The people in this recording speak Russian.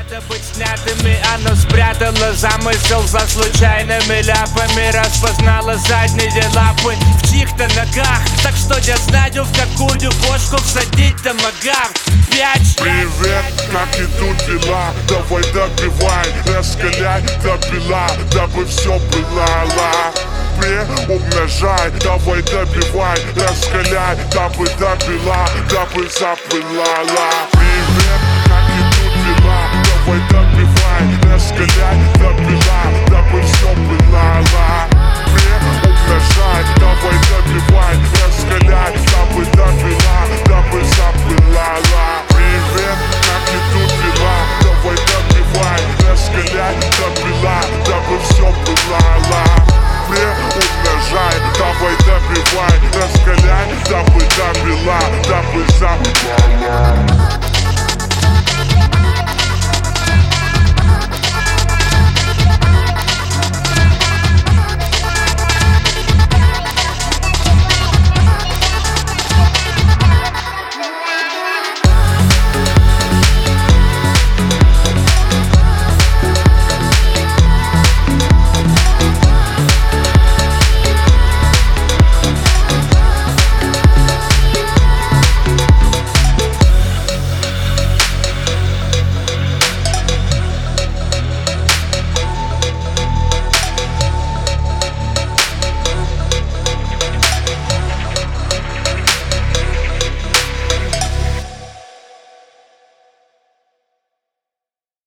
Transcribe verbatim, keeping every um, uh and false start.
надо быть снятыми, оно спрятало замысел за случайными ляпами. Распознала задние лапы в чьих-то ногах, так что я знаю, в какую бошку всадить томагавк. Пять. Привет, как идут дела? Давай добивай, раскаляй до бела, дабы все было ла. Умножай, давай добивай, раскаляй, дабы добила, дабы запылала. Привет,